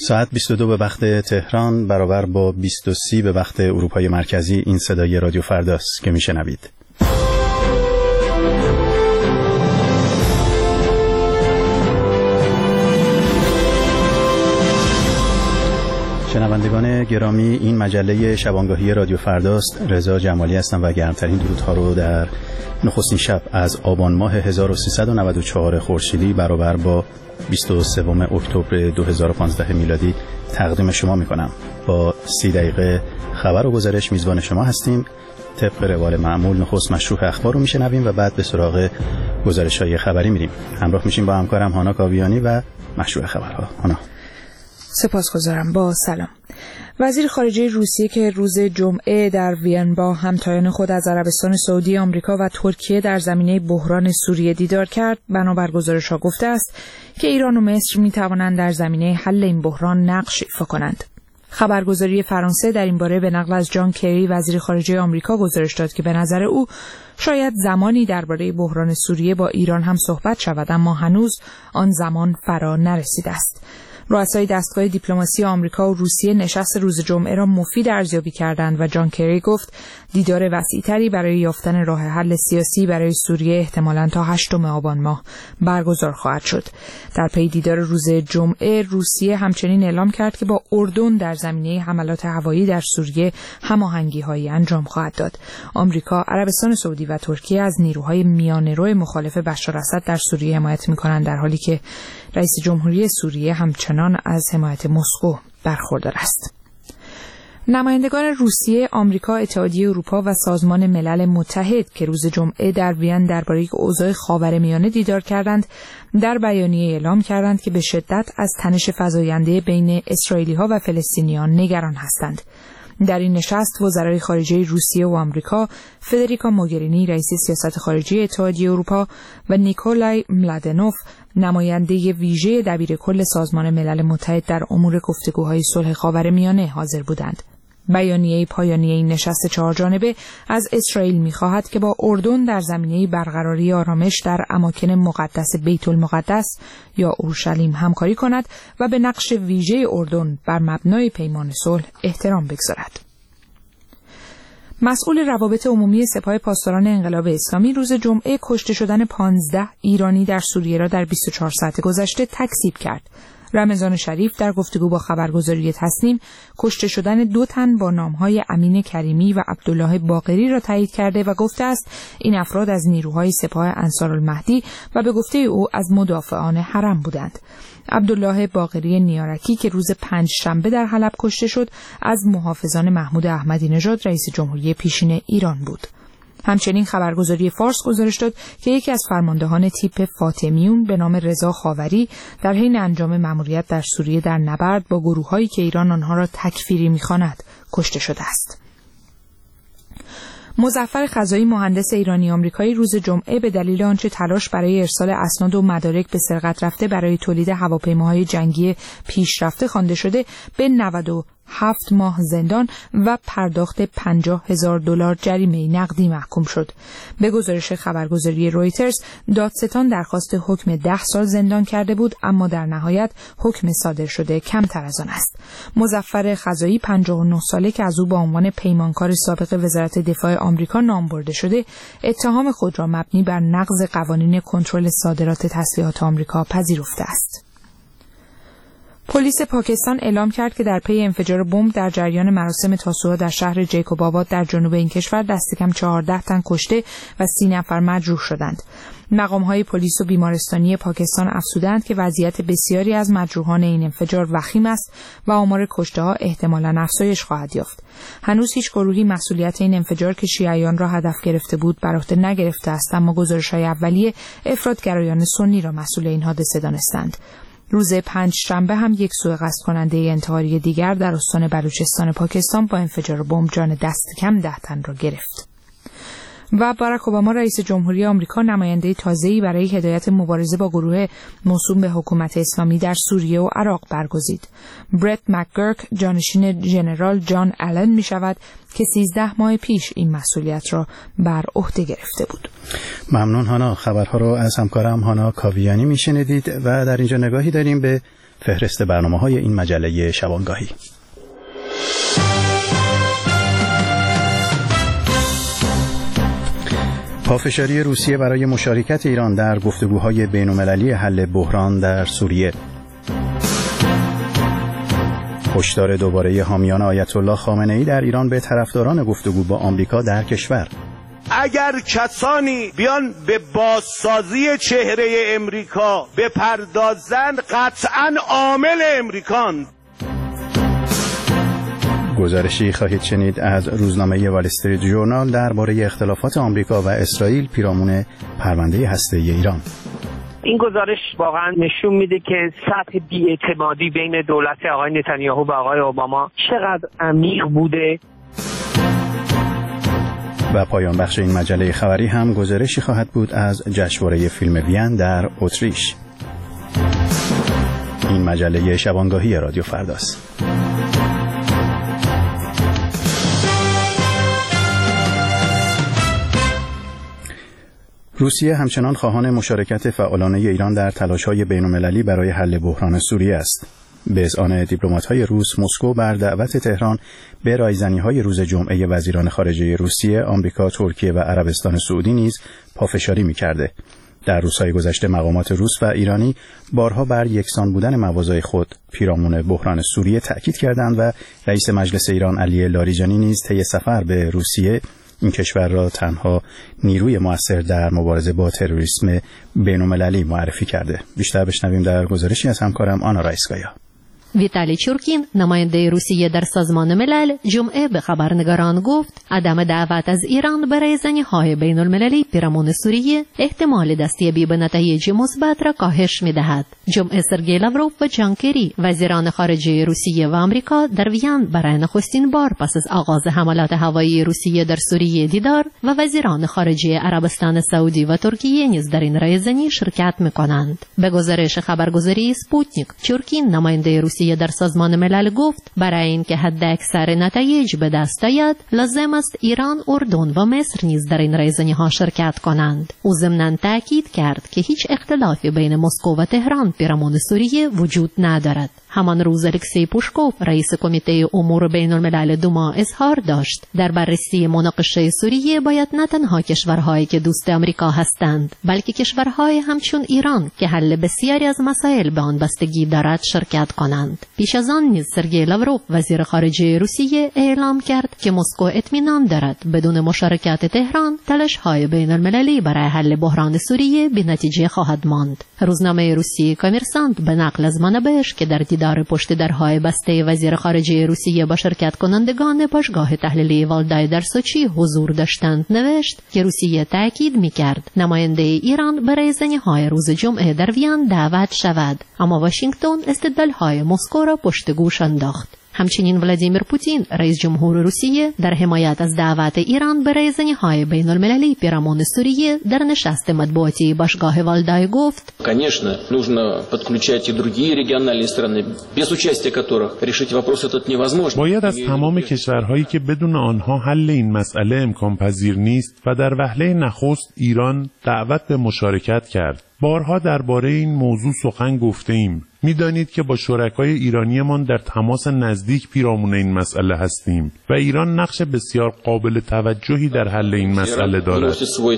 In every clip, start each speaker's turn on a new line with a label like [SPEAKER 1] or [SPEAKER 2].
[SPEAKER 1] ساعت 22 به وقت تهران برابر با 23 به وقت اروپای مرکزی. این صدای رادیو فرداست که میشنوید. شنوندگان گرامی، این مجله شبانگاهی رادیو فرداست. رضا جمالی هستم و گرمترین درودها رو در نخستین شب از آبان ماه 1394 خورشیدی برابر با 23 اکتبر 2015 میلادی تقدیم شما میکنم. با 30 دقیقه خبر و گزارش میزبان شما هستیم. طبق روال معمول نخست مشروع اخبار رو میشنویم و بعد به سراغ گزارش‌های خبری میریم. همراه میشیم با همکارم هانا کاویانی و مشروع خبرها. هانا.
[SPEAKER 2] سپاسگزارم. با سلام. وزیر خارجه روسیه که روز جمعه در وین با همتایان خود از عربستان سعودی، آمریکا و ترکیه در زمینه بحران سوریه دیدار کرد، بنابر گزارش‌ها گفته است که ایران و مصر می‌توانند در زمینه حل این بحران نقش ایفا کنند. خبرگزاری فرانسه در این باره به نقل از جان کری وزیر خارجه آمریکا گزارش داد که به نظر او شاید زمانی درباره بحران سوریه با ایران هم صحبت شود، اما هنوز آن زمان فرا نرسیده است. رؤسای دستگاه دیپلماسی آمریکا و روسیه نشست روز جمعه را مفید ارزیابی کردند و جان کری گفت دیدار وسیع‌تری برای یافتن راه حل سیاسی برای سوریه احتمالاً تا 8 آبان ماه برگزار خواهد شد. در پی دیدار روز جمعه، روسیه همچنین اعلام کرد که با اردن در زمینه حملات هوایی در سوریه هماهنگی‌هایی انجام خواهد داد. آمریکا، عربستان سعودی و ترکیه از نیروهای میانه‌رو مخالف بشار اسد در سوریه حمایت می‌کنند، در حالی که رئیس جمهوری سوریه همچنان از حمایت مسکو برخوردار است. نمایندگان روسیه، آمریکا، اتحادیه اروپا و سازمان ملل متحد که روز جمعه در وین درباره اوضاع خاورمیانه دیدار کردند، در بیانیه اعلام کردند که به شدت از تنش فزاینده بین اسرائیلی‌ها و فلسطینیان نگران هستند. در این نشست وزرای خارجه روسیه و آمریکا، فدریکا موگرینی رئیس سیاست خارجی اتحادیه اروپا و نیکولای ملادنوف نماینده ویژه دبیرکل سازمان ملل متحد در امور گفتگوهای صلح خاورمیانه حاضر بودند. بیانیه پایانی این نشست 4 جانبه از اسرائیل می‌خواهد که با اردن در زمینه برقراری آرامش در اماکن مقدس بیت المقدس یا اورشلیم همکاری کند و به نقش ویژه اردن بر مبنای پیمان صلح احترام بگذارد. مسئول روابط عمومی سپاه پاسداران انقلاب اسلامی روز جمعه کشته شدن 15 ایرانی در سوریه را در 24 ساعت گذشته تکذیب کرد. رمضان شریف در گفتگو با خبرگزاری تصنیم کشته شدن 2 تن با نامهای امین کریمی و عبدالله باقری را تایید کرده و گفته است این افراد از نیروهای سپاه انصارالمهدی و به گفته او از مدافعان حرم بودند. عبدالله باقری نیارکی که روز 5 شنبه در حلب کشته شد، از محافظان محمود احمدی نژاد رئیس جمهوری پیشین ایران بود. همچنین خبرگزاری فارس گزارش داد که یکی از فرماندهان تیپ فاطمیون به نام رضا خاوری در حین انجام مأموریت در سوریه در نبرد با گروه‌هایی که ایران آنها را تکفیری می‌خواند کشته شده است. مظفر خزایی مهندس ایرانی آمریکایی روز جمعه به دلیل آنچه تلاش برای ارسال اسناد و مدارک به سرقت رفته برای تولید هواپیماهای جنگی پیشرفته خوانده شده به 97 ماه زندان و پرداخت $50,000 جریمه نقدی محکوم شد. به گزارش خبرگزاری رویترز، دادستان درخواست حکم 10 سال زندان کرده بود، اما در نهایت حکم صادر شده کمتر از آن است. مظفر خزایی 59 ساله که از او با عنوان پیمانکار سابق وزارت دفاع آمریکا نام برده شده، اتهام خود را مبنی بر نقض قوانین کنترل صادرات تسلیحات آمریکا پذیرفته است. پلیس پاکستان اعلام کرد که در پی انفجار بمب در جریان مراسم تاسوعا در شهر جیکوب آباد در جنوب این کشور دست کم 14 تن کشته و 30 نفر مجروح شدند. مقام‌های پلیس و بیمارستانی پاکستان افزودند که وضعیت بسیاری از مجروحان این انفجار وخیم است و آمار کشته‌ها احتمالاً افزایش خواهد یافت. هنوز هیچ گروهی مسئولیت این انفجار که شیعیان را هدف گرفته بود بر عهده نگرفته است، اما گزارش‌های اولیه افراطگرایان سنی را مسئول این حادثه دانستند. روز 5 شنبه هم یک سوءقصد کننده انتحاری دیگر در استان بلوچستان پاکستان با انفجار بمب جان دست کم 10 تن را گرفت. و باراک اوباما رئیس جمهوری آمریکا نماینده تازه‌ای برای هدایت مبارزه با گروه موسوم به حکومت اسلامی در سوریه و عراق برگزید. برت مکگرک جانشین ژنرال جان آلن می شود که 13 ماه پیش این مسئولیت را بر عهده گرفته بود.
[SPEAKER 1] ممنون هانا. خبرها رو از همکارم هانا کاویانی می شنیدید و در اینجا نگاهی داریم به فهرست برنامه‌های این مجله شبانگاهی. پافشاری روسیه برای مشارکت ایران در گفتگوهای بین‌المللی حل بحران در سوریه. هشدار دوباره حامیان آیت الله خامنه‌ای در ایران به طرفداران گفتگو با آمریکا در کشور.
[SPEAKER 3] اگر کسانی بیان به بازسازی چهره امریکا بپردازند قطعاً عامل امریکان.
[SPEAKER 1] گزارشی خواهید شنید از روزنامه وال استریت ژورنال درباره اختلافات آمریکا و اسرائیل پیرامون پرونده هسته‌ای ایران.
[SPEAKER 4] این گزارش واقعا نشون میده که سطح بی‌اعتمادی بین دولت آقای نتانیاهو و آقای اوباما چقدر عمیق بوده.
[SPEAKER 1] و پایان بخش این مجله خبری هم گزارشی خواهد بود از جشنواره فیلم وین در اتریش. این مجله شبانگاهی رادیو فرداست. روسیه همچنان خواهان مشارکت فعالانه ایران در تلاش‌های بین‌المللی برای حل بحران سوریه است. به اذعان دیپلمات‌های روس، مسکو بر دعوت تهران به رایزنی‌های روز جمعه وزیران خارجه روسیه، آمریکا، ترکیه و عربستان سعودی نیز پافشاری می‌کرده. در روزهای گذشته مقامات روس و ایرانی بارها بر یکسان بودن مواضع خود پیرامون بحران سوریه تأکید کردند و رئیس مجلس ایران علی لاریجانی نیز طی سفر به روسیه این کشور را تنها نیروی مؤثر در مبارزه با تروریسم بین‌المللی معرفی کرده. بیشتر بشنویم در گزارشی از همکارم آنا رایسکایا.
[SPEAKER 5] ویتالی چورکین نماینده روسیه در سازمان ملل جمعه به خبرنگاران گفت عدم دعوت از ایران برای رایزنی‌های بین‌المللی پیرامون سوریه احتمال دستیابی به نتایج مثبت را کاهش می‌دهد. جمعه سرگئی لاوروف و جان کری وزیران خارجه روسیه و آمریکا در وین برای نخستین بار پس از آغاز حملات هوایی روسیه در سوریه دیدار و وزیران خارجه عربستان سعودی و ترکیه نیز در این رایزنی شرکت می‌کنند. به گزارش خبرگزاری سپوتنیک، چورکین نماینده روسیه در سازمان ملل گفت برای اینکه حداکثر نتایج به دست آید لازم است ایران، اردن و مصر نیز در این رایزنی‌ها شرکت کنند. او ضمناً تاکید کرد که هیچ اختلافی بین مسکو و تهران پیرامون سوریه وجود ندارد. همان روز الکسی پوشکوف رئیس کمیته امور بین الملل دوما اظهار داشت در بررسی مناقشه سوریه باید نه تنها کشورهایی که دوست آمریکا هستند بلکه کشورهای همچون ایران که حل بسیاری از مسائل به آن بستگی دارد شرکت کنند. پیش از آن نیز سرگئی لاوروف وزیر خارجه روسیه اعلام کرد که مسکو اطمینان دارد بدون مشارکت تهران تلاش‌های بین المللی برای حل بحران سوریه به نتیجه خواهد ماند. روزنامه روسیه کامرسانت به نقل از منابعش که در دیدار پشت درهای بسته وزیر خارجه روسیه با شرکت کنندگان باشگاه تحلیلی والدای در سوچی حضور داشتند نوشت که روسیه تاکید می‌کرد نماینده ایران برای رایزنی‌های روز جمعه در وین دعوت شود، اما واشنگتن استدلال‌های مسکو را پشت گوش انداخت. همچنین ولادیمیر پوتین رئیس جمهور روسیه در حمایت از دعوت ایران به رایزنی‌های بین‌المللی پیرامون سوریه در نشست مطبوعاتی باشگاه والدای گفت:
[SPEAKER 6] Конечно, нужно подключать и другие региональные страны, без участия которых решить вопрос этот невозможно.
[SPEAKER 7] باید از تمام کشورهایی که بدون آنها حل این مسئله امکان پذیر نیست و در وهله نخست ایران دعوت به مشارکت کرد. بارها درباره این موضوع سخن گفته ایم. می‌دانید که با شرکای ایرانیمان در تماس نزدیک پیرامون این مسئله هستیم و ایران نقش بسیار قابل توجهی در حل این مسئله دارد.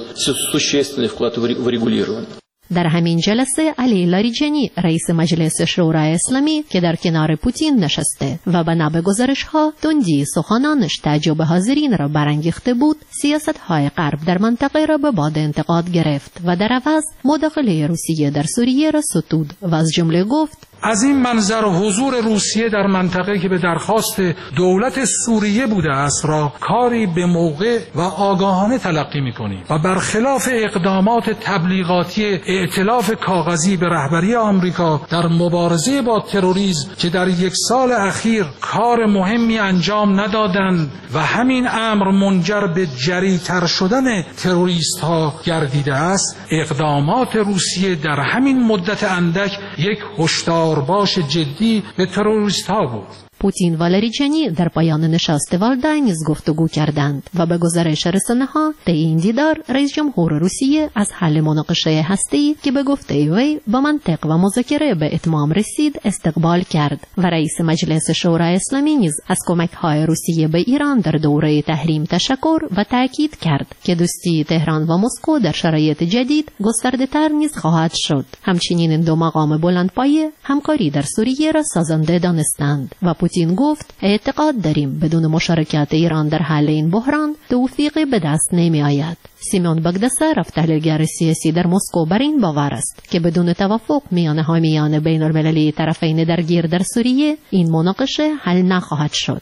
[SPEAKER 5] در همین جلسه علی لاریجانی رئیس مجلس شورای اسلامی که در کنار پوتین نشسته و بنا به گزارش‌ها تندی سخنانش تعجب حاضرین را برانگیخته بود، سیاست‌های غرب در منطقه را به باد انتقاد گرفت و در عوض مداخله روسیه در سوریه را ستود و از جمله گفت:
[SPEAKER 8] از این منظر حضور روسیه در منطقه که به درخواست دولت سوریه بوده است را کاری به موقع و آگاهانه تلقی می‌کنیم و برخلاف اقدامات تبلیغاتی ائتلاف کاغذی به رهبری آمریکا در مبارزه با تروریسم که در یک سال اخیر کار مهمی انجام ندادند و همین امر منجر به جری‌تر شدن تروریست‌ها گردیده است، اقدامات روسیه در همین مدت اندک یک هشدارباش جدی به تروریست‌ها بود.
[SPEAKER 5] پوتین و لاریجانی در پایان نشست والدای نیز گفتگو کردند و به گزارش رسانه‌ها طی این دیدار رئیس جمهور روسیه از حل مناقشه هسته‌ای که به گفته وی با منطق و مذاکره به اتمام رسید استقبال کرد و رئیس مجلس شورای اسلامی نیز از کمک‌های روسیه به ایران در دوره تحریم تشکر و تاکید کرد که دوستی تهران و مسکو در شرایط جدید گسترده‌تر نیز خواهد شد. همچنین این دو مقام بلندپایه همکاری در سوریه را سازنده دانستند و پوتین گفت اعتقاد داریم بدون مشارکت ایران در حل این بحران توفیقی به دست نمی آید. سیمون بگدسارov تحلیلگر سیاسی در مسکو بر این باور است که بدون توافق میان حامیان بین المللی طرفین درگیر در سوریه این مناقشه حل نخواهد شد.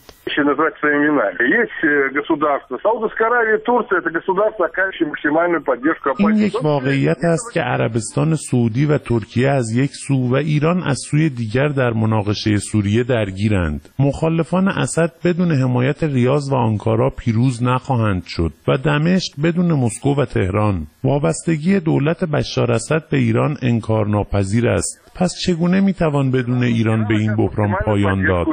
[SPEAKER 7] این یک واقعیت است که عربستان سعودی و ترکیه از یک سو و ایران از سوی دیگر در مناقشه سوریه درگیرند. مخالفان اسد بدون حمایت ریاض و آنکارا پیروز نخواهند شد و دمشق بدون مسکو و تهران. وابستگی دولت بشار اسد به ایران انکارناپذیر است. پس چگونه میتوان بدون ایران به این بحران پایان داد؟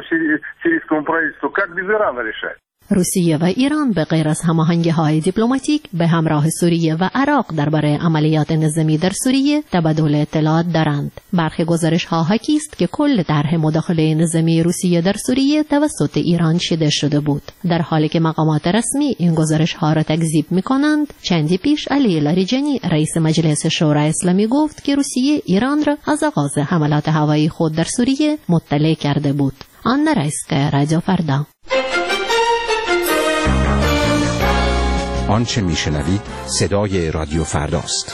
[SPEAKER 5] روسیه و ایران به غیر از هماهنگی‌های دیپلماتیک به همراه سوریه و عراق درباره عملیات نظامی در سوریه تبادل اطلاعات دارند. برخی گزارش‌ها حاکی است که کل طرح مداخله نظامی روسیه در سوریه توسط ایران چیده شده بود. در حالی که مقامات رسمی این گزارش‌ها را تکذیب می‌کنند، چندی پیش علی لاریجانی رئیس مجلس شورای اسلامی گفت که روسیه ایران را از آغاز حملات هوایی خود در سوریه مطلع کرده بود. آنا رایسکا، رادیو فردا.
[SPEAKER 9] آنچه میشنوید صدای رادیو فرداست.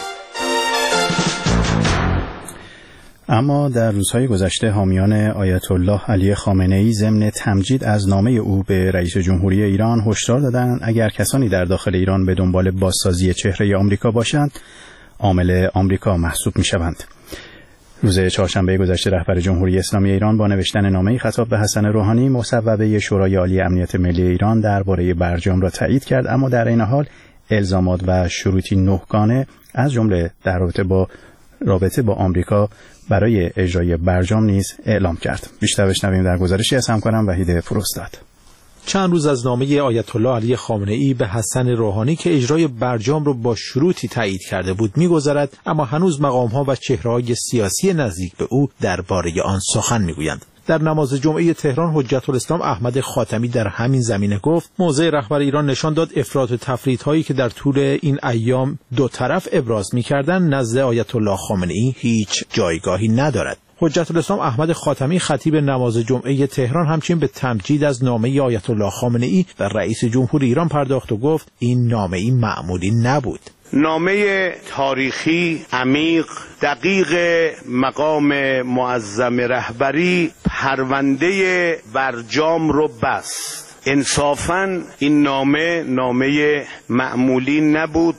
[SPEAKER 1] اما در روزهای گذشته حامیان آیت الله علی خامنه‌ای ضمن تمجید از نامه او به رئیس جمهوری ایران هشدار دادند اگر کسانی در داخل ایران به دنبال بازسازی چهره آمریکا باشند عامل آمریکا محسوب میشوند. روز چهارشنبه گذشته رهبر جمهوری اسلامی ایران با نوشتن نامه‌ای خطاب به حسن روحانی مصوبه شورای عالی امنیت ملی ایران درباره برجام را تایید کرد، اما در این حال الزامات و شروطی 9 گانه از جمله در رابطه با آمریکا برای اجرای برجام نیز اعلام کرد. بیشتر بشنویم در گزارشی از همکارم وحید فروستاد.
[SPEAKER 10] چند روز از نامه آیت الله علی خامنه‌ای به حسن روحانی که اجرای برجام را با شروطی تایید کرده بود می‌گذرد، اما هنوز مقام‌ها و چهره‌های سیاسی نزدیک به او درباره آن سخن می‌گویند. در نماز جمعه تهران حجت الاسلام احمد خاتمی در همین زمینه گفت موضع رهبر ایران نشان داد افراط و تفریط‌هایی که در طول این ایام دو طرف ابراز می‌کردند نزد آیت الله خامنه‌ای هیچ جایگاهی ندارد. حجت الاسلام احمد خاتمی خطیب نماز جمعه تهران همچنین به تمجید از نامه آیت الله خامنه‌ای به رئیس جمهور ایران پرداخت و گفت این نامه‌ای معمولی نبود.
[SPEAKER 3] نامه تاریخی، عمیق، دقیق مقام معظم رهبری پرونده برجام رو بست. انصافاً این نامه معمولی نبود.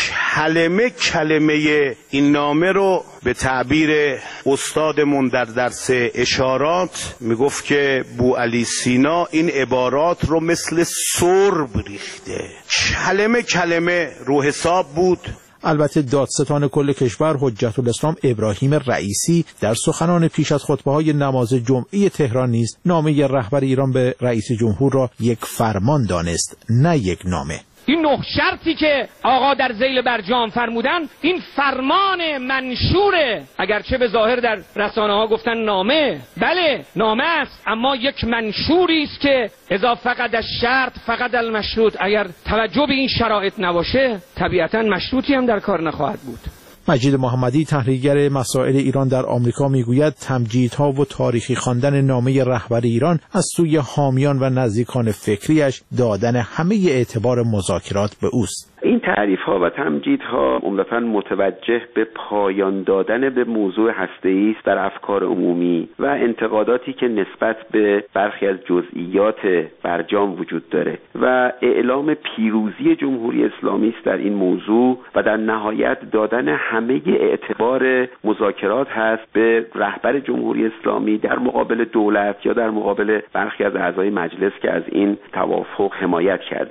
[SPEAKER 3] کلمه این نامه رو به تعبیر استادمون در درس اشارات میگفت که بوعلی سینا این عبارات رو مثل سرب ریخته. کلمه رو حساب بود.
[SPEAKER 10] البته دادستان کل کشور حجت الاسلام ابراهیم رئیسی در سخنان پیش از خطبه‌های نماز جمعه تهران نیز نامه رهبر ایران به رئیس جمهور را یک فرمان دانست، نه یک نامه.
[SPEAKER 11] این 9 شرطی که آقا در ذیل برجام فرمودن این فرمان منشوره، اگرچه به ظاهر در رسانه‌ها گفتن نامه. بله نامه است، اما یک منشوری است که اذا فقد الشرط فقد المشروط. اگر توجه به این شرایط نباشه طبیعتاً مشروطی هم در کار نخواهد بود.
[SPEAKER 10] مجید محمدی تحلیلگر مسائل ایران در آمریکا میگوید تمجیدها و تاریخی خواندن نامه رهبر ایران از سوی حامیان و نزدیکان فکریش دادن همه اعتبار مذاکرات به اوست.
[SPEAKER 12] این تعریف‌ها و تمجیدها عمدتاً متوجه به پایان دادن به موضوع هسته‌ای است در افکار عمومی و انتقاداتی که نسبت به برخی از جزئیات برجام وجود داره و اعلام پیروزی جمهوری اسلامی است در این موضوع و در نهایت دادن همه اعتبار مذاکرات هست به رهبر جمهوری اسلامی در مقابل دولت یا در مقابل برخی از اعضای مجلس که از این توافق حمایت کردند.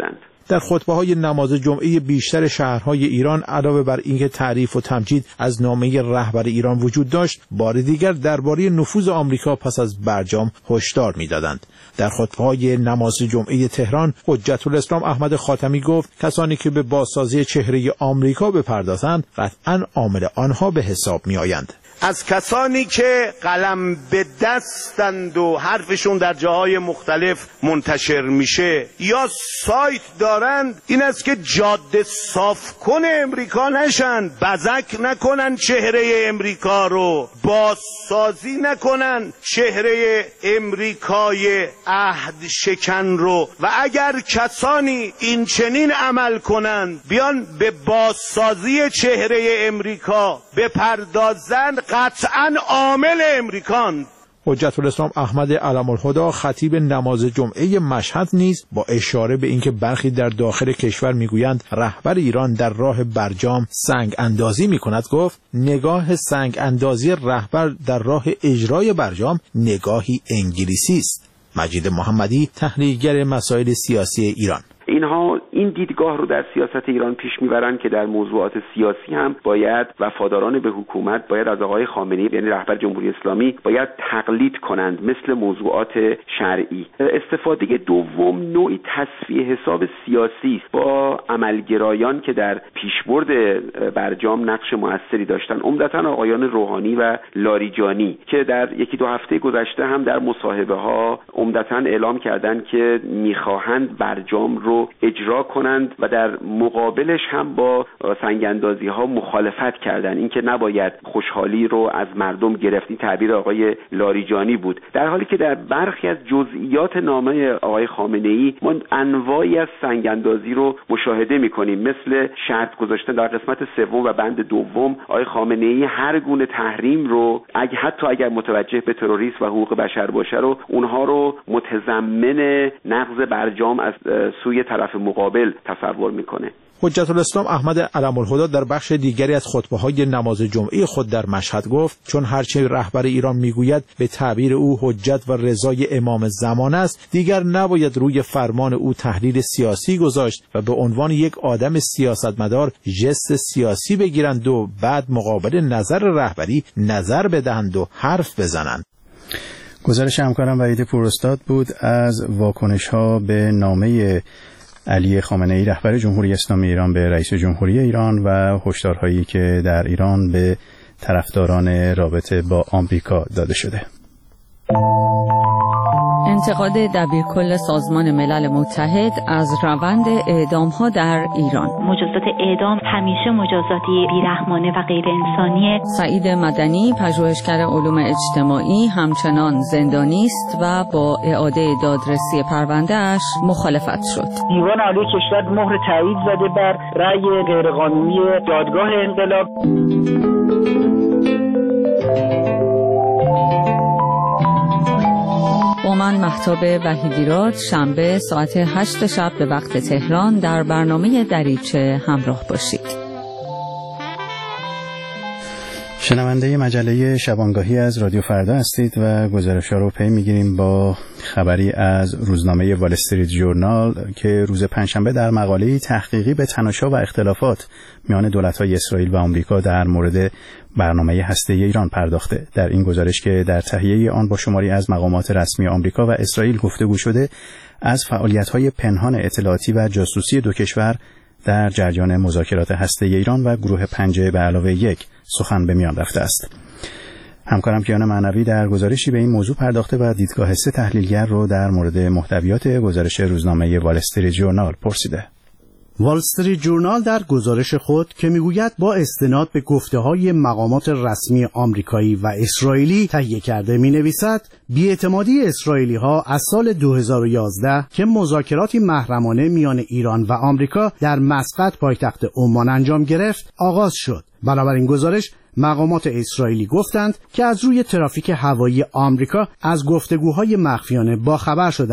[SPEAKER 10] در خطبه‌های نماز جمعه بیشتر شهرهای ایران علاوه بر اینکه تعریف و تمجید از نامه رهبر ایران وجود داشت، بار دیگر درباره نفوذ آمریکا پس از برجام هشدار می‌دادند. در خطبه‌های نماز جمعه تهران، حجت الاسلام احمد خاتمی گفت کسانی که به بازسازی چهره آمریکا بپردازند قطعاً عامل آنها به حساب می‌آیند.
[SPEAKER 3] از کسانی که قلم به دستند و حرفشون در جاهای مختلف منتشر میشه یا سایت دارند، این است که جاده صاف کنه امریکا نشن، بزک نکنن چهره امریکا رو، بازسازی نکنن چهره امریکای عهد شکن رو، و اگر کسانی این چنین عمل کنند بیان به بازسازی چهره امریکا بپردازند، قطعاً عامل امریکان.
[SPEAKER 10] حجت الاسلام احمد علم الهدی خطیب نماز جمعه مشهد نیز با اشاره به اینکه برخی در داخل کشور میگویند رهبر ایران در راه برجام سنگ اندازی میکند گفت نگاه سنگ اندازی رهبر در راه اجرای برجام نگاهی انگلیسی است. مجید محمدی، تحلیلگر مسائل سیاسی ایران:
[SPEAKER 12] اینها این دیدگاه رو در سیاست ایران پیش میبرن که در موضوعات سیاسی هم باید وفاداران به حکومت باید از آقای خامنه‌ای یعنی رهبر جمهوری اسلامی باید تقلید کنند مثل موضوعات شرعی. استفاده دوم نوعی تصفیه حساب سیاسی با عملگرایان که در پیشبرد برجام نقش موثری داشتن، عمدتاً آقایان روحانی و لاریجانی که در یکی دو هفته گذشته هم در مصاحبه ها عمدتاً اعلام کردند که میخواهند برجام رو اجرا کنند و در مقابلش هم با سنگ‌اندازی ها مخالفت کردند، اینکه نباید خوشحالی رو از مردم گرفت. این تعبیر آقای لاریجانی بود، در حالی که در برخی از جزئیات نامه آقای خامنه‌ای ما انواعی از سنگ‌اندازی رو مشاهده می‌کنیم، مثل شرط گذاشتن در قسمت سوم و بند دوم آقای خامنه‌ای هر گونه تحریم رو حتی اگر متوجه به تروریسم و حقوق بشر باشه رو اونها رو متضمن نقض برجام از سوی طرف مقابل تصور میکنه.
[SPEAKER 10] حجت الاسلام احمد علم الهدی در بخش دیگری از خطبه‌های نماز جمعه خود در مشهد گفت چون هرچه رهبر ایران میگوید به تعبیر او حجت و رضای امام زمان است، دیگر نباید روی فرمان او تحلیل سیاسی گذاشت و به عنوان یک آدم سیاستمدار ژست سیاسی بگیرند و بعد مقابل نظر رهبری نظر بدهند و حرف بزنند.
[SPEAKER 1] گزارش همکارم وحید پوراستاد بود از واکنش‌ها به نامه علی خامنه‌ای رهبر جمهوری اسلامی ایران به رئیس جمهوری ایران و هشدارهایی که در ایران به طرفداران رابطه با آمریکا داده شده.
[SPEAKER 13] انتقاد دبیرکل سازمان ملل متحد از روند اعدام‌ها در ایران.
[SPEAKER 14] مجازات اعدام همیشه مجازاتی بیرحمانه و غیر انسانیه.
[SPEAKER 13] سعید مدنی، پژوهشگر علوم اجتماعی، همچنان زندانی است و با اعاده دادرسی پرونده‌اش مخالفت شد.
[SPEAKER 15] دیوان عالی کشور مهر تایید زده بر رأی غیرقانونی دادگاه انقلاب.
[SPEAKER 13] با من مهتاب وحیدیراد، شنبه ساعت 8 شب به وقت تهران در برنامه دریچه همراه باشید.
[SPEAKER 1] شنونده مجله شبانگاهی از رادیو فردا هستید و گزارش‌ها رو پی می‌گیریم با خبری از روزنامه وال استریت ژورنال که روز پنجشنبه در مقاله‌ای تحقیقی به تناشا و اختلافات میان دولت‌های اسرائیل و آمریکا در مورد برنامه هسته‌ای ایران پرداخته. در این گزارش که در تهیه آن با شماری از مقامات رسمی آمریکا و اسرائیل گفتگو شده، از فعالیت‌های پنهان اطلاعاتی و جاسوسی دو کشور در جریان مذاکرات هسته‌ای ایران و گروه 5+1 سخن به میان رفته است. همکارم کیان معنوی در گزارشی به این موضوع پرداخته و دیدگاه 3 تحلیلگر رو در مورد محتویات گزارش روزنامه وال استریت ژورنال پرسیده.
[SPEAKER 16] وال استریت ژورنال در گزارش خود که میگوید با استناد به گفته‌های مقامات رسمی آمریکایی و اسرائیلی تهیه کرده می‌نویسد بی‌اعتمادی اسرائیلی‌ها از سال 2011 که مذاکراتی محرمانه میان ایران و آمریکا در مسقط پایتخت عمان انجام گرفت آغاز شد. بنابراین گزارش مقامات اسرائیلی گفتند که از روی ترافیک هوایی آمریکا از گفتگوهای مخفیانه باخبر شدند.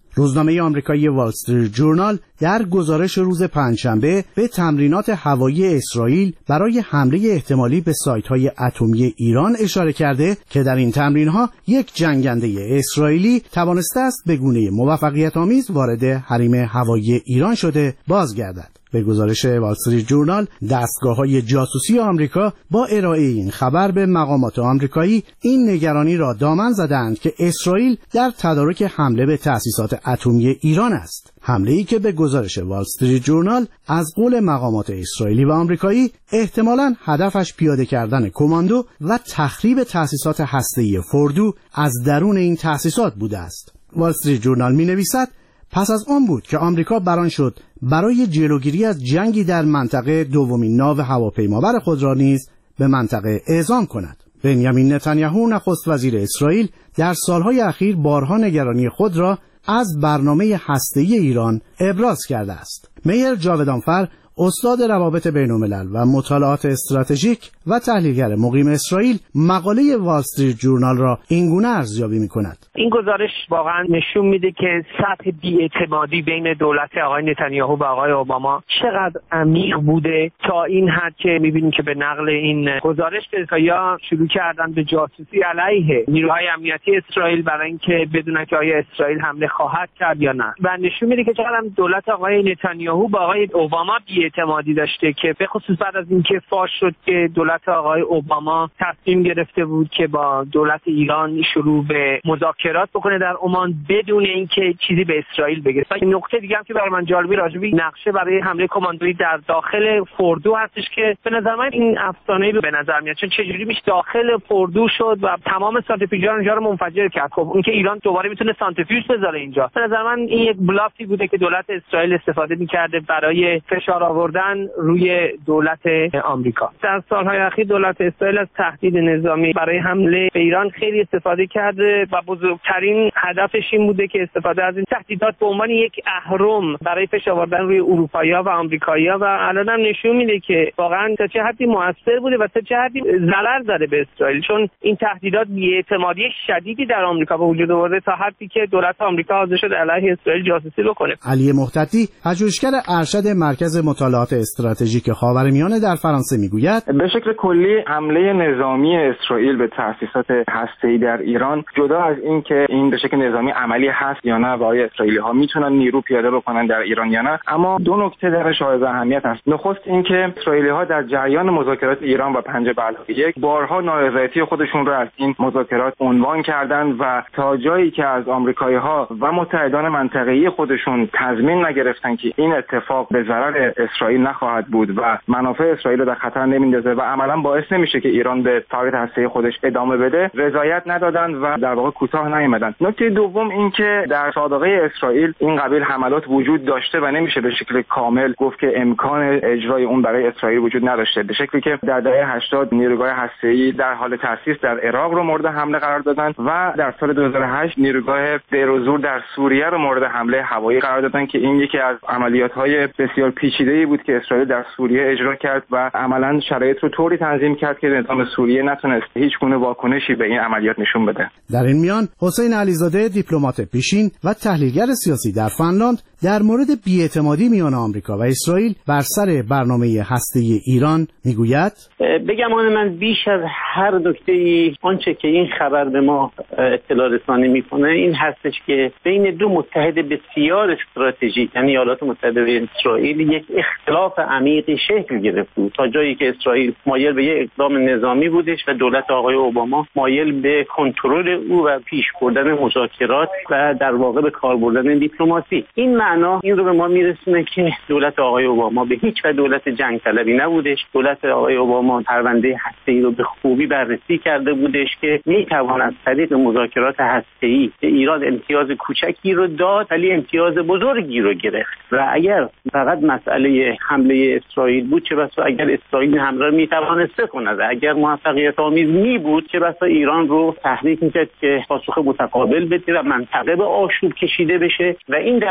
[SPEAKER 16] روزنامه آمریکایی وال استریت جورنال در گزارش روز پنجشنبه به تمرینات هوایی اسرائیل برای حمله احتمالی به سایت‌های اتمی ایران اشاره کرده که در این تمرین‌ها یک جنگنده اسرائیلی توانسته است به گونه موفقیت‌آمیز وارد حریم هوایی ایران شده بازگردد. به گزارش وال استریت جورنال، دستگاه‌های جاسوسی آمریکا با ارائه این خبر به مقامات آمریکایی این نگرانی را دامن زدند که اسرائیل در تدارک حمله به تأسیسات اتمی ایران است. حمله‌ای که به گزارش وال استریت جورنال از قول مقامات اسرائیلی و آمریکایی احتمالاً هدفش پیاده کردن کماندو و تخریب تأسیسات هسته‌ای فوردو از درون این تأسیسات بوده است. وال استریت جورنال می‌نویسد پس از آن بود که آمریکا بران شد برای جلوگیری از جنگی در منطقه دومین ناو هواپیمابر خود را نیز به منطقه اعزام کند. بنیامین نتانیاهو نخست وزیر اسرائیل در سالهای اخیر بارها نگرانی خود را از برنامه هسته‌ای ایران ابراز کرده است. میر جاودانفر، استاد روابط بین‌الملل و مطالعات استراتژیک و تحلیلگر مقیم اسرائیل، مقاله وال استریت جورنال را اینگونه ارزیابی می‌کند.
[SPEAKER 4] این گزارش واقعا نشون میده که سطح بی‌اعتمادی بین دولت آقای نتانیاهو و آقای اوباما چقدر عمیق بوده تا این حد که می‌بینیم که به نقل این گزارش یا شروع کردن به جاسوسی علیه نیروهای امنیتی اسرائیل برای اینکه بدونن که آیا اسرائیل حمله خواهد کرد یا نه. و نشون میده که چقدر دولت آقای نتانیاهو با آقای اوباما اعتمادی داشته که به خصوص بعد از اینکه فاش شد که دولت آقای اوباما تصمیم گرفته بود که با دولت ایران شروع به مذاکرات بکنه در عمان بدون اینکه چیزی به اسرائیل بگه. این نکته دیگه هم که برای من جالبی راجبی نقشه برای حمله کماندویی در داخل فوردو هستش که به نظر من این افسانه‌ای به نظر میاد، چون چجوری میشه داخل فوردو شد و تمام سانتریفیوژها اونجا رو منفجر کرد. خب اینکه ایران دوباره میتونه سانتریفیوژ بذاره اینجا، به نظر من این یک بلافی بوده که دولت اسرائیل استفاده می‌کرده برای فشار آوردن روی دولت آمریکا. در سالهای اخیر دولت اسرائیل از تهدید نظامی برای حمله به ایران خیلی استفاده کرده و بزرگترین هدفش این بوده که استفاده از این تهدیدات به عنوان یک اهرم برای فشار آوردن روی اروپایی‌ها و آمریکایی‌ها و الان هم نشون میده که واقعا تا چه حدی موثر بوده و تا چه حدی ضرر زده به اسرائیل، چون این تهدیدات بی‌اعتمادی شدیدی در آمریکا به وجود آورده تا حدی که دولت آمریکا حاضر شد علیه اسرائیل جاسوسی بکنه.
[SPEAKER 16] علی محتدی، پژوهشگر ارشد مرکز مطالعات استراتژیک خاورمیانه در فرانسه میگوید
[SPEAKER 17] به شکل کلی حمله نظامی اسرائیل به تأسیسات هسته‌ای در ایران، جدا از این که این به شکل نظامی عملی هست یا نه و آیا اسرائیلی‌ها میتونن نیرو پیاده بکنن در ایران یا نه، اما دو نکته درش حائز اهمیت است. نخست این که اسرائیلی‌ها در جریان مذاکرات ایران و 5+1 بارها نارضایتی خودشون را از این مذاکرات عنوان کردند و تا جایی که از آمریکایی‌ها و متحدان منطقه‌ای خودشون تضمین نگرفتن که این اتفاق به ضرر اسرائیل نخواهد بود و منافع اسرائیل رو در خطر نمیندازه و عملاً باعث نمیشه که ایران به فعالیت هسته‌ای خودش ادامه بده، رضایت ندادند و در واقع کوتاه نیامدند. نکته دوم این که در سابقه اسرائیل این قبیل حملات وجود داشته و نمیشه به شکل کامل گفت که امکان اجرای اون برای اسرائیل وجود نداشته، به شکلی که در دهه 80 نیروگاه هسته‌ای در حال تأسیس در عراق رو مورد حمله قرار دادند و در سال 2008 نیروگاه دیر و زور در سوریه رو مورد حمله هوایی قرار دادند که این یکی از عملیات‌های بسیار پیچیده‌ای بود که اسرائیل در سوریه اجرا کرد و عملاً شرایط رو طوری تنظیم کرد که نظام سوریه نتونست هیچ گونه واکنشی به این عملیات نشون بده.
[SPEAKER 16] در این میان حسین علیزاده، دیپلمات پیشین و تحلیلگر سیاسی در فنلاند، در مورد بی‌اعتمادی میان آمریکا و اسرائیل بر سر برنامه هسته‌ای ایران میگوید
[SPEAKER 15] بگم من بیش از هر نکته‌ای آنچه که این خبر به ما اطلاع رسانی میکنه این هستش که بین دو متحد بسیار استراتژیک یعنی ایالات متحده و اسرائیل یک اختلاف عمیقی شکل گرفت بود تا جایی که اسرائیل مایل به یک اقدام نظامی بودش و دولت آقای اوباما مایل به کنترل او و پیش بردن مذاکرات و در واقع به کار بردن دیپلماسی. این معنا این رو به ما میرسونه که دولت آقای اوباما به هیچ وجه دولت جنگ طلبی نبودش. دولت آقای اوباما پرونده هسته‌ای رو به خوبی بررسی کرده بودش که میتوان از طریق مذاکرات هسته‌ای به ایران امتیاز کوچکی رو داد ولی امتیاز بزرگی رو گرفت و اگر فقط مسئله حمله اسرائیل بود چه بسا اگر اسرائیل حمله میتوانسته کند، اگر موفقیت آمیز می بود چه بسا ایران رو تحریک میکرد که پاسخ متقابل بده و منطقه به آشوب کشیده بشه و این در واقع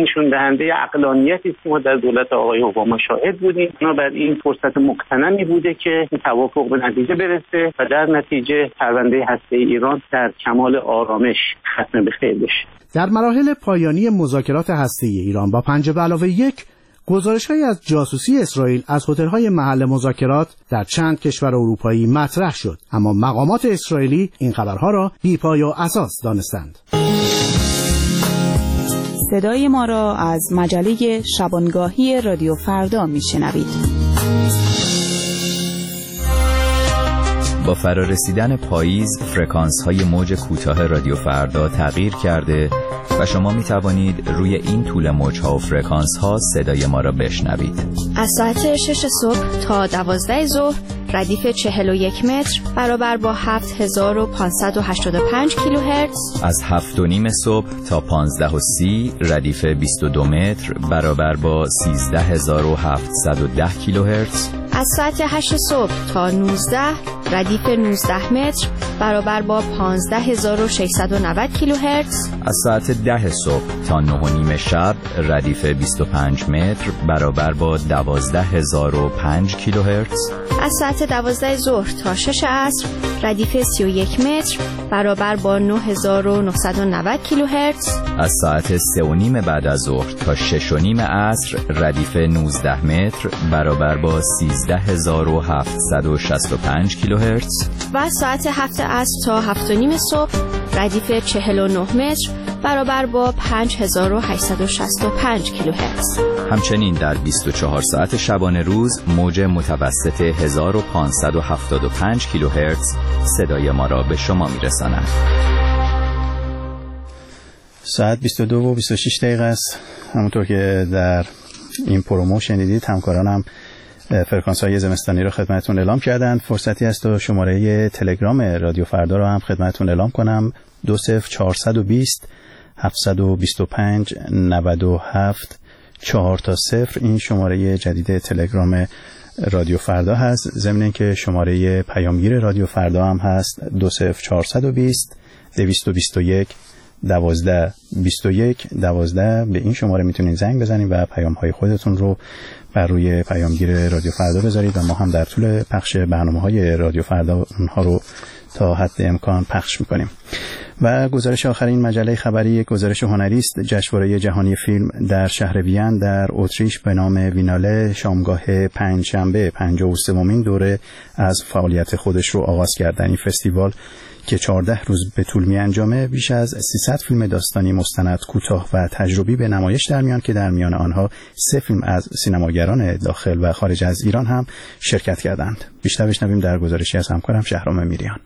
[SPEAKER 15] نشون دهنده عقلانیتی است که ما در دولت آقای اوباما شاهد بودیم. بنابراین فرصت مغتنمی بوده که توافق به نتیجه برسه و در نتیجه پرونده هسته ایران در کمال آرامش ختم به خیر بشه.
[SPEAKER 16] در مراحل پایانی مذاکرات هسته‌ای ایران با 5+1 گزارش‌هایی از جاسوسی اسرائیل از هتل‌های محل مذاکرات در چند کشور اروپایی مطرح شد، اما مقامات اسرائیلی این خبرها را بی‌پای و اساس دانستند.
[SPEAKER 18] صدای ما را از مجله شبانگاهی رادیو فردا میشنوید.
[SPEAKER 19] با فرارسیدن پاییز فرکانس‌های موج کوتاه رادیو فردا تغییر کرده و شما می توانید روی این طول موج‌ها و فرکانس‌ها صدای ما را بشنوید.
[SPEAKER 20] از ساعت 6 صبح تا 12 ظهر ردیف 41 متر برابر با 7585 کیلوهرتز.
[SPEAKER 19] از 7:30 صبح تا 15:30 ردیف 22 متر برابر با 13710 کیلوهرتز.
[SPEAKER 20] از ساعت 8 صبح تا 19 ردیف 19 متر برابر با 15690 کیلوهرتز.
[SPEAKER 19] از ساعت 10 صبح تا 9:30 شب ردیف 25 متر برابر با 12005 کیلوهرتز.
[SPEAKER 20] از ساعت 12 ظهر تا 6 عصر ردیف 31 متر برابر با 9990 کیلوهرتز.
[SPEAKER 19] از ساعت 3:30 بعد از ظهر تا 6:30 عصر ردیف 19 متر برابر با 13765 کیلوهرتز.
[SPEAKER 20] و از ساعت 7 عصر تا 7:30 صبح ردیف 49 متر برابر با 5865 کیلوهرتز.
[SPEAKER 19] همچنین در 24 ساعت شبانه روز موج متوسط 1575 کیلوهرتز صدای ما را به شما میرساند.
[SPEAKER 1] ساعت 22:26 است. همونطور که در این پرومو شنیدید همکارانم فرکانس‌های زمستانی را خدمتتون اعلام کردند. فرصتی است تا شماره تلگرام رادیو فردا را هم خدمتتون اعلام کنم. 20420 725 97 4 این شماره جدید تلگرام رادیو فردا هست. ضمن اینکه شماره پیامگیر رادیو فردا هم هست 20420 221 12 به این شماره میتونید زنگ بزنید و پیام‌های خودتون رو بر روی پیامگیر رادیو فردا بذارید و ما هم در طول پخش برنامه‌های رادیو فردا اونها رو تا حد امکان پخش میکنیم. و گزارش آخرین مجله خبری یک گزارش هنری است. جشنواره جهانی فیلم در شهر وین در اتریش به نام ویناله شامگاه پنجشنبه 53مین دوره از فعالیت خودش رو آغاز کرد. این فستیوال که 14 روز به طول می انجامه بیش از 300 فیلم داستانی مستند، کوتاه و تجربی به نمایش در میان که در میان آنها 3 فیلم از سینماگران داخل و خارج از ایران هم شرکت کردند. بیشتر بشنویم در گزارشی از همکارم شهرام میریان.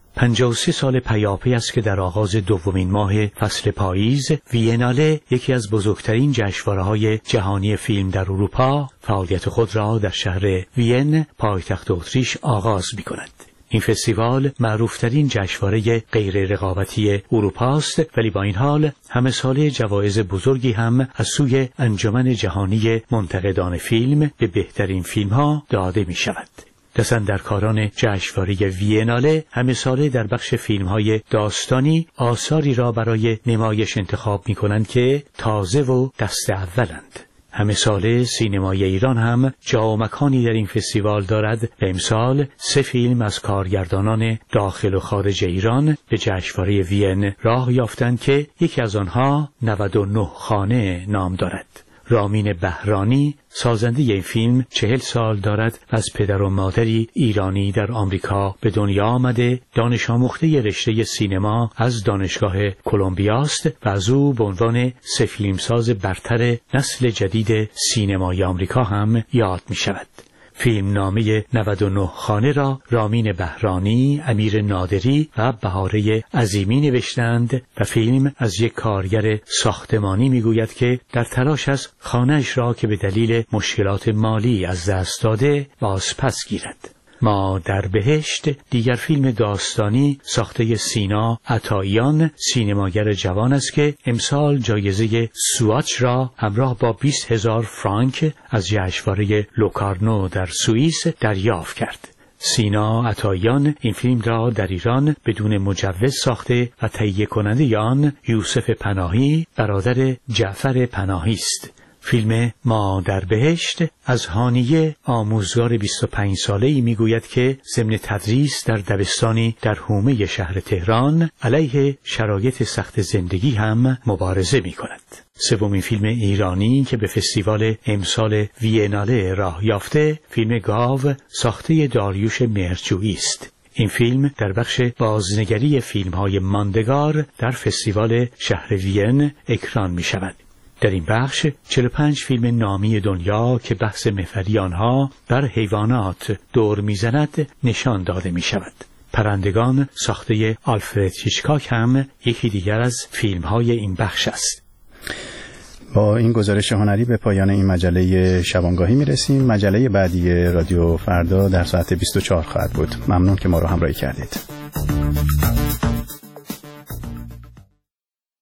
[SPEAKER 21] 53 سال پیاپی است که در آغاز دومین ماه فصل پاییز ویناله یکی از بزرگترین جشنواره‌های جهانی فیلم در اروپا فعالیت خود را در شهر وین پایتخت اتریش آغاز می‌کند. این فستیوال معروفترین جشنواره غیر رقابتی اروپا است، ولی با این حال همه ساله جوایز بزرگی هم از سوی انجمن جهانی منتقدان فیلم به بهترین فیلم‌ها داده می‌شود. دستاندرکاران جشنواره ویناله همه ساله در بخش فیلم‌های داستانی آثاری را برای نمایش انتخاب می‌کنند که تازه و دست اولند. همه ساله سینمای ایران هم جا و مکانی در این فستیوال دارد و امسال 3 فیلم از کارگردانان داخل و خارج ایران به جشنواره وین راه یافتند که یکی از آنها 99 خانه نام دارد. رامین بهرانی سازنده این فیلم 40 سال دارد و از پدر و مادری ایرانی در آمریکا به دنیا آمده. دانش آموخته رشته سینما از دانشگاه کلمبیا است و از او به عنوان 3 فیلمساز برتر نسل جدید سینمای آمریکا هم یاد می شود. فیلم نامه 99 خانه را رامین بهرانی، امیر نادری و بهاره عظیمی نوشتند و فیلم از یک کارگر ساختمانی میگوید که در تلاش از خانه‌اش را که به دلیل مشکلات مالی از دست داده بازپس گیرد. ما در بهشت دیگر فیلم داستانی ساخته سینا عطاییان سینماگر جوان است که امسال جایزه سوآچ را همراه با 20,000 فرانک از جشنواره لوکارنو در سوئیس دریافت کرد. سینا عطاییان این فیلم را در ایران بدون مجوز ساخته و تهیه کننده آن یوسف پناهی برادر جعفر پناهی است. فیلم ما در بهشت از هانیه آموزگار 25 ساله‌ای میگوید که ضمن تدریس در دبستانی در حومه شهر تهران علیه شرایط سخت زندگی هم مبارزه می‌کند. سومین فیلم ایرانی که به فستیوال امسال ویناله راه یافته فیلم گاو ساخته داریوش مهرجویی است. این فیلم در بخش بازنگری فیلم‌های ماندگار در فستیوال شهر وین اکران می‌شود. در این بخش 45 فیلم نامی دنیا که بحث محوری آنها بر حیوانات دور می‌زند نشان داده می‌شود. پرندگان ساخته آلفرد هیچکاک هم یکی دیگر از فیلم‌های این بخش است.
[SPEAKER 1] با این گزارش هنری به پایان این مجله شبانگاهی میرسیم. مجله بعدی رادیو فردا در ساعت 24 خواهد بود. ممنون که ما رو همراهی کردید.